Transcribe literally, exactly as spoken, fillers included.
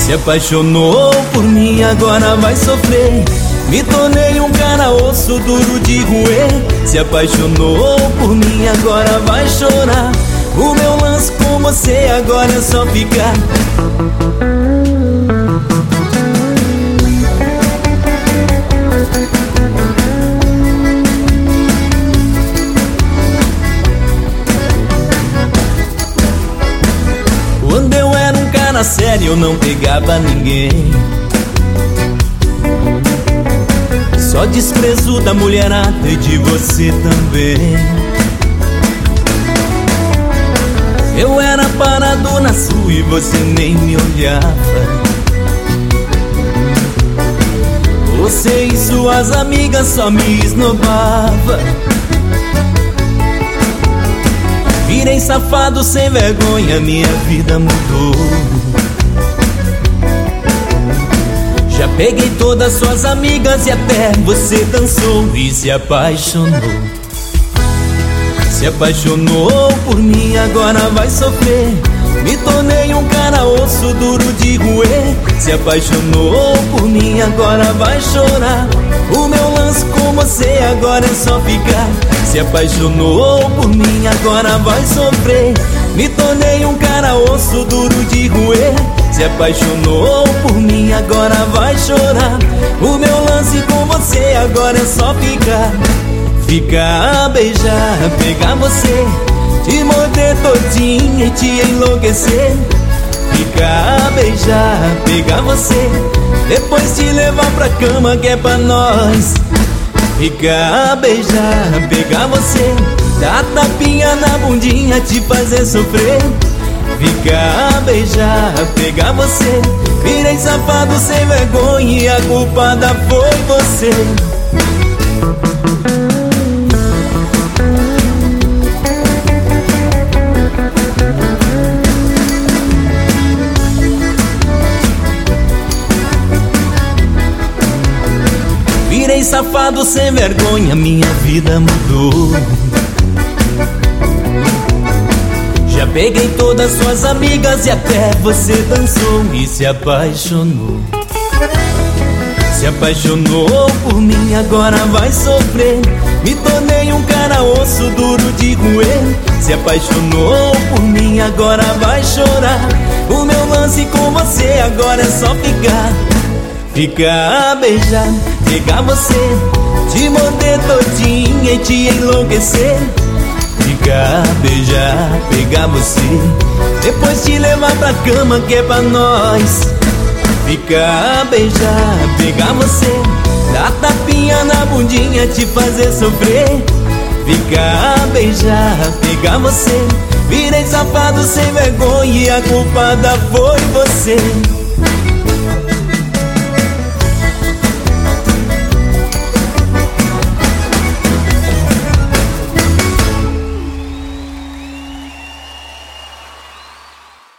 Se apaixonou por mim, agora vai sofrer. Me tornei um cara osso duro de roer. Se apaixonou por mim, agora vai chorar. O meu lance com você agora é só ficar. Quando eu era um cara sério, eu não pegava ninguém. Só desprezo da mulherada e de você também. Eu era parado na sua e você nem me olhava. Você e suas amigas só me esnobava. Virei safado sem vergonha, minha vida mudou. Já peguei todas suas amigas e até você dançou e se apaixonou. Se apaixonou por mim, agora vai sofrer. Me tornei um cara osso duro de roer. Se apaixonou por mim, agora vai chorar. O meu lance com você agora é só ficar. Se apaixonou por mim, agora vai sofrer. Me tornei um cara osso duro de roer. Se apaixonou por mim, agora vai chorar. O meu lance com você agora é só ficar. Ficar, beijar, pegar você, te morder todinha e te enlouquecer. Ficar, beijar, pegar você, depois te levar pra cama que é pra nós. Ficar, beijar, pegar você, dar tapinha na bundinha, te fazer sofrer. Ficar, beijar, pegar você, virei safado sem vergonha e a culpada foi você. Virei safado sem vergonha, minha vida mudou. Já peguei todas suas amigas e até você dançou e se apaixonou. Se apaixonou por mim, agora vai sofrer. Me tornei um cara osso duro de roer. Se apaixonou por mim, agora vai chorar. O meu lance com você agora é só ficar. Ficar, beijar, pegar você, te morder todinha e te enlouquecer. Ficar, beijar, pegar você, depois te levar pra cama que é pra nós. Ficar, beijar, pegar você, dar tapinha na bundinha, te fazer sofrer. Ficar, beijar, pegar você, virei safado sem vergonha e a culpada foi você.